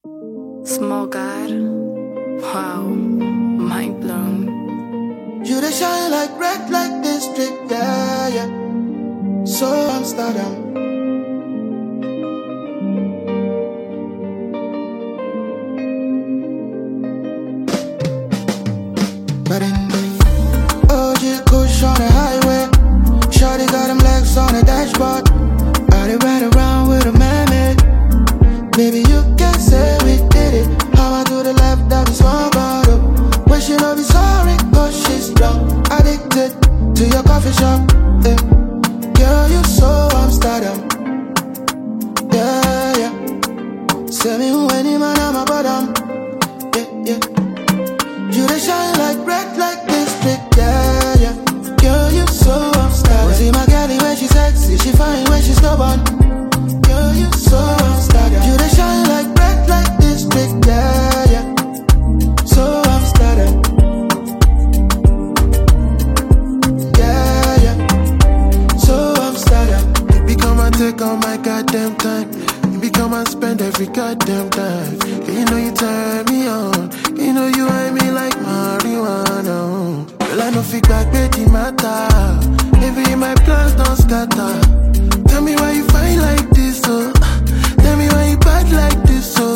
Small God. Wow. Mind blown. You they shine like red light district, yeah, yeah. So Amsterdam. But in the OG Kush on the highway, shawty got them legs on the dashboard. I did ride around with a man-made. Baby, you can say we did it. How I do the left, that is one bottle. When she know be sorry, cause she's drunk. Addicted to your coffee shop, yeah. Girl, you so Amsterdam. Yeah, yeah. Say me who any man, I'm a bottom. Yeah, yeah. You they shine like red like district, yeah, yeah. Girl, you so Amsterdam. See my girlie when she sexy, she fine when she stubborn. Girl, you so Amsterdam. You they shine like red like district, yeah, yeah. So Amsterdam. Yeah, yeah. So Amsterdam. You become and take all my goddamn time. You become and spend every goddamn time. You know you turn me on. You know you hide me like marijuana. Well, I know fit back betty matter. Maybe my plans don't scatter. Tell me why you fight like this, oh. Tell me why you bad like this, oh.